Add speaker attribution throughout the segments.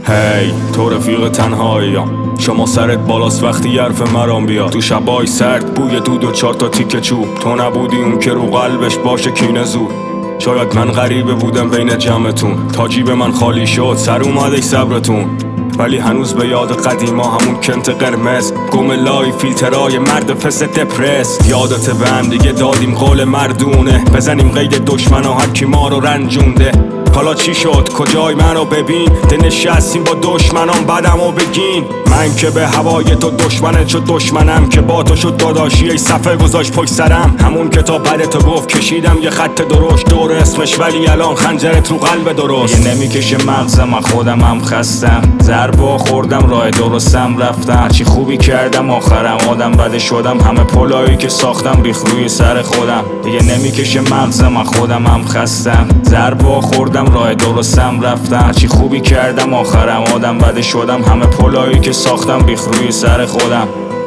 Speaker 1: هی تو رفیق تنهاییم، شما سرت بالاست وقتی حرف مرام بیاد. تو شبای سرد بوی دود و 4 تا تیکه چوب، تو نبودی اون که رو قلبش باشه کینه زود. شاید من غریبه بودم بین جمعتون، تا جیب من خالی شد سر اومد ای صبرتون. ولی هنوز به یاد قدیما همون کنت قرمز، گم لای فیلترای مرد پس دپرس. یادت به هم دیگه دادیم قول مردونه، بزنیم قید دشمن و هرکی ما رو رنجونده. حالا چی شد کجای منو ببین، ده نشستیم با دشمنان بدمو بگین. من که به هوای تو دشمنت شد دشمنم، که با تو شد داداشی ای صفحه گذاشت پشت سرم. همون که تا بعد تو گفت کشیدم یه خط درشت دور اسمش، ولی الان خنجرت رو قلب درست.
Speaker 2: دیگه نمیکشه مغزم، خودم هم خستم، ضربه خوردم راه درستم رفتم. چی خوبی کردم آخرم آدم بده شدم، همه پلایی که ساختم ریخ روی سر خودم. دیگه نمیکشه مغزم، خودم هم خستم، ضربه خوردم راه درستم رفتم. چی خوبی کردم آخرم آدم بده شدم، همه پلایی که ساختم ریخ روی سر خودم.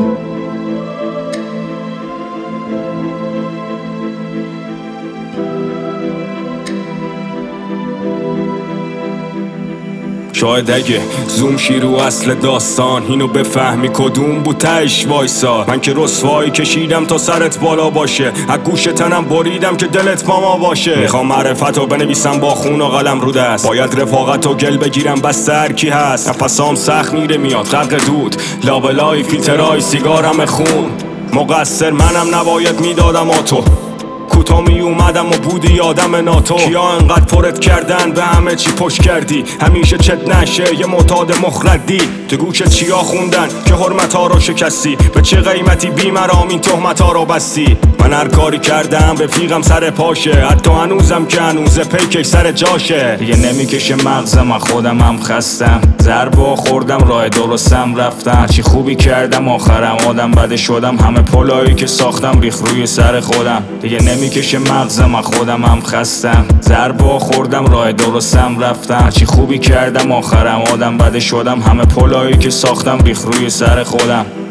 Speaker 1: شاید اگه زوم شی رو اصل داستان، اینو بفهمی کدوم بود تهش وایسا. من که رسوایی کشیدم تا سرت بالا باشه، از گوش تنم بریدم که دلت با ما باشه. میخوام معرفتو بنویسم با خون و قلم رو دست، باید رفاقت و گل بگیرم بسته هر کی هست. نفسام سخت میره میاد غرق دود، لابلای فیلترای سیگارم خون. مقصر منم نباید میدادم آتو، کوتا می اومدم و بودی آدم ناتو. کیا انقدر پرت کردن به همه چی پشت کردی، همیشه چت نشه یه معتاد مخردی. تو گوشت چیا خوندن که حرمتا رو شکستی، به چه قیمتی بیمرام این تهمتا رو بستی. من هر کاری کردم رفیقم سر پاشه، حتی هنوزم که هنوزه پیکش سر جاشه.
Speaker 2: دیگه نمیکشه مغزم، خودم هم خستم، ضربه خوردم راه درستم رفتم. چی خوبی کردم آخرم آدم بده شدم، همه پلایی که ساختم ریخ روی سر خودم. دیگه نمیکشه مغزم، خودم هم خستم، ضربه خوردم راه درستم رفتم. چی خوبی کردم آخرم آدم بده شدم، همه پلایی که ساختم ریخ روی سر خودم.